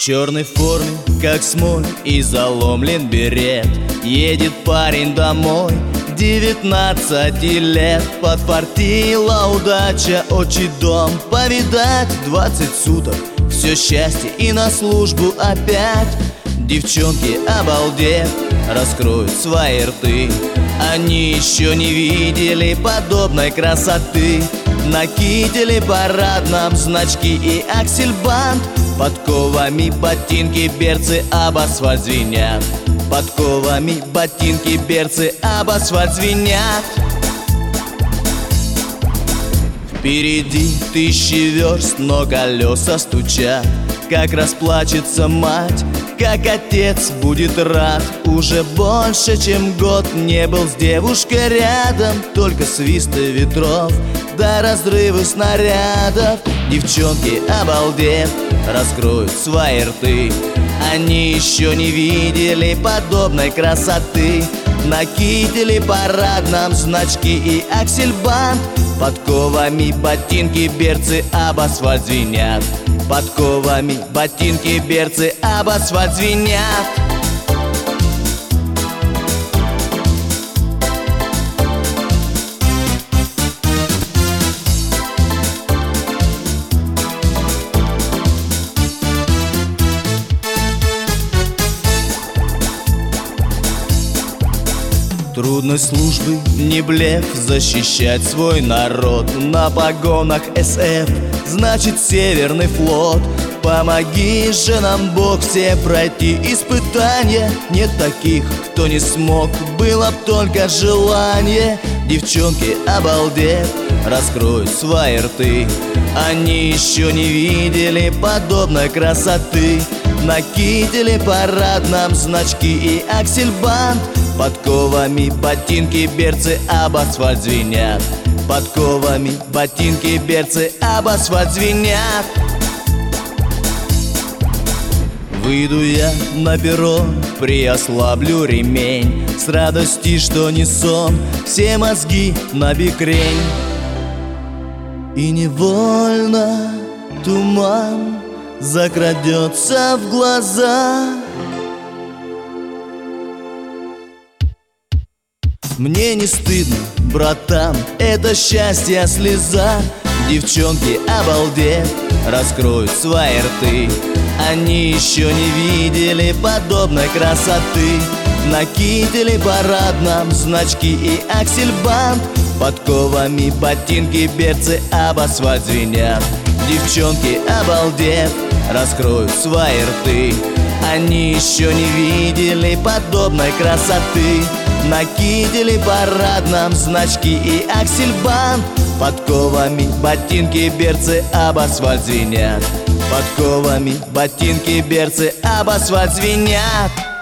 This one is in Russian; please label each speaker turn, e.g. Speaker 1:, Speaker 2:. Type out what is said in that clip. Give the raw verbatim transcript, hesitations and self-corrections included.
Speaker 1: черной форме, как смоль, и заломлен берет. Едет парень домой, девятнадцати лет. Подфартила удача, отчий дом повидать. Двадцать суток, все счастье, и на службу опять. Девчонки, обалдев, раскроют свои рты. Они еще не видели подобной красоты. На кителе парадном значки и аксельбант. Подковами ботинки, берцы, об асфальт звенят. Подковами ботинки, берцы, об асфальт звенят. Впереди тысячи верст, но колеса стучат. Как расплачется мать, как отец будет рад. Уже больше, чем год не был с девушкой рядом. Только свисты ветров, да разрывы снарядов. Девчонки, обалдев, раскроют свои рты. Они еще не видели подобной красоты. На кителе парадном значки и аксельбант. Подковами ботинки, берцы, об асфальт звенят. Подковами ботинки, берцы, об асфальт звенят. Трудность службы не блеф, защищать свой народ. На погонах эс эф, значит Северный флот. Помоги же нам, Бог, все пройти испытания. Нет таких, кто не смог, было б только желание. Девчонки, обалдев, раскроют свои рты. Они еще не видели подобной красоты. На кителе парадном значки и аксельбант. Подковами ботинки, берцы, об асфальт звенят. Подковами ботинки, берцы, об асфальт звенят. Выйду я на перрон, приослаблю ремень. С радости, что не сон, все мозги набекрень. И невольно туман закрадется в глаза. Мне не стыдно, братан, это счастье слеза. Девчонки, обалдев, раскроют свои рты. Они еще не видели подобной красоты. На кителе парадном значки и аксельбант. Подковами ботинки, берцы, об асфальт звенят. Девчонки, обалдев, раскроют свои рты. Они еще не видели подобной красоты. На кителе парадном значки и аксельбант. Подковами ботинки, берцы, об асфальт звенят. Подковами ботинки, берцы, об асфальт звенят.